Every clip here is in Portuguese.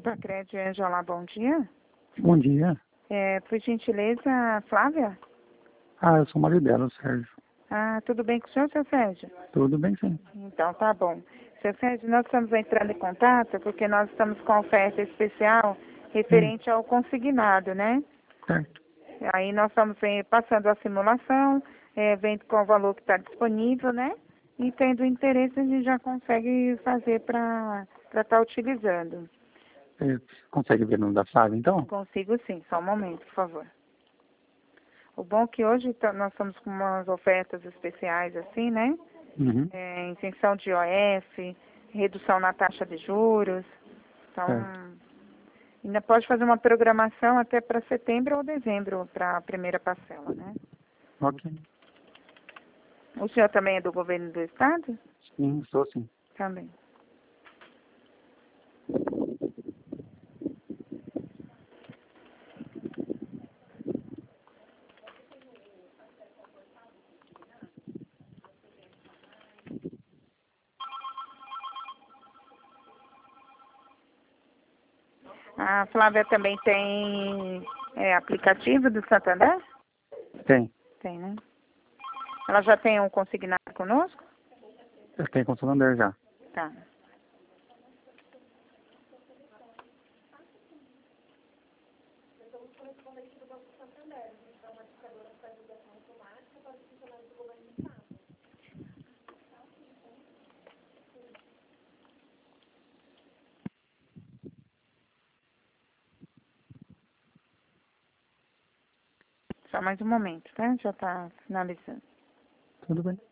Copacred, Angela, bom dia. Bom dia. Por gentileza, Flávia? Eu sou o marido dela, o Sérgio. Tudo bem com o senhor, seu Sérgio? Tudo bem, sim. Então, tá bom. Seu Sérgio, nós estamos entrando em contato porque nós estamos com oferta especial referente ao consignado, né? Certo. Aí nós estamos passando a simulação, vendo qual o valor que está disponível, né? E tendo interesse, a gente já consegue fazer para estar utilizando. Você consegue ver o nome da Flávia, então? Consigo sim, só um momento, por favor. O bom é que hoje nós estamos com umas ofertas especiais assim, né? Uhum. Isenção de IOF, redução na taxa de juros. Então, Certo. ainda pode fazer uma programação até para setembro ou dezembro para a primeira parcela, né? Ok. O senhor também é do governo do estado? Sim, sou sim. Também. A Flávia também tem aplicativo do Santander? Tem. Tem, né? Ela já tem um consignado conosco? Eu tenho com o Santander já. Tá. Só mais um momento, tá? Já está finalizando. Tudo bem.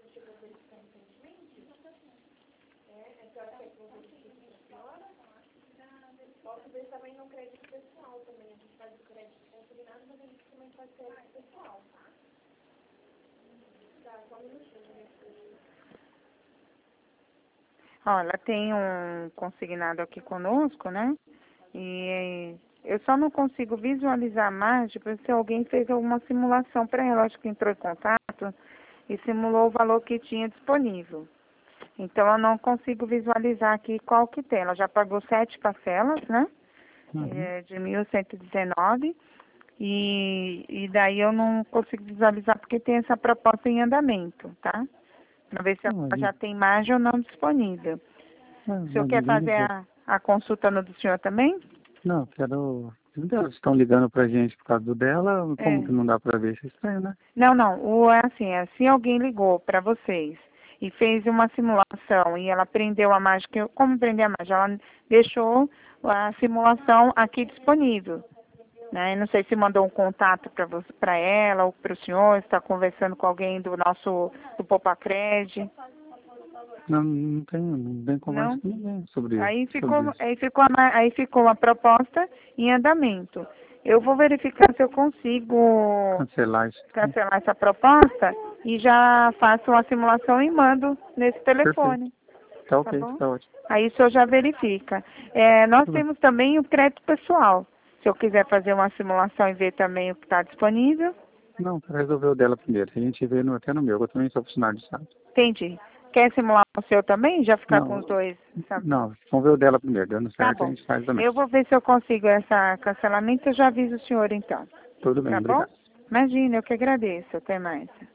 Ó, ela tem um consignado aqui conosco, né? E eu só não consigo visualizar a margem porque se alguém fez alguma simulação para ela. Acho que entrou em contato e simulou o valor que tinha disponível. Então, eu não consigo visualizar aqui qual que tem. Ela já pagou 7 parcelas, né? Uhum. De 1.119. E daí eu não consigo visualizar porque tem essa proposta em andamento, tá? Para ver se ela já tem margem ou não disponível. O senhor quer fazer a consulta no do senhor também? Não, quero... Eles estão ligando pra gente por causa do dela, como que não dá pra ver? Isso é estranho, né? Não. É assim, se alguém ligou para vocês e fez uma simulação e ela prendeu a margem, como prender a margem? Ela deixou a simulação aqui disponível. Né? Não sei se mandou um contato para ela ou para o senhor, está conversando com alguém do Copacred. Não tem conversa com ninguém sobre isso. Aí ficou a proposta em andamento. Eu vou verificar se eu consigo Cancelar essa proposta e já faço uma simulação e mando nesse telefone. Perfeito. Tá ok, bom? tá ótimo. Aí o senhor já verifica. Nós temos também o crédito pessoal. Se eu quiser fazer uma simulação e ver também o que está disponível. Não, para resolver o dela primeiro. A gente vê até no meu, eu também sou funcionário do Estado. Entendi. Quer simular o seu também? Já ficar Não, com os dois? Sabe? Não, vamos ver o dela primeiro. Dando Tá certo, a bom. gente faz também. Eu vou ver se eu consigo essa cancelamento, eu já aviso o senhor então. Tudo bem, Tá bom? obrigado. Imagina, eu que agradeço. Até mais.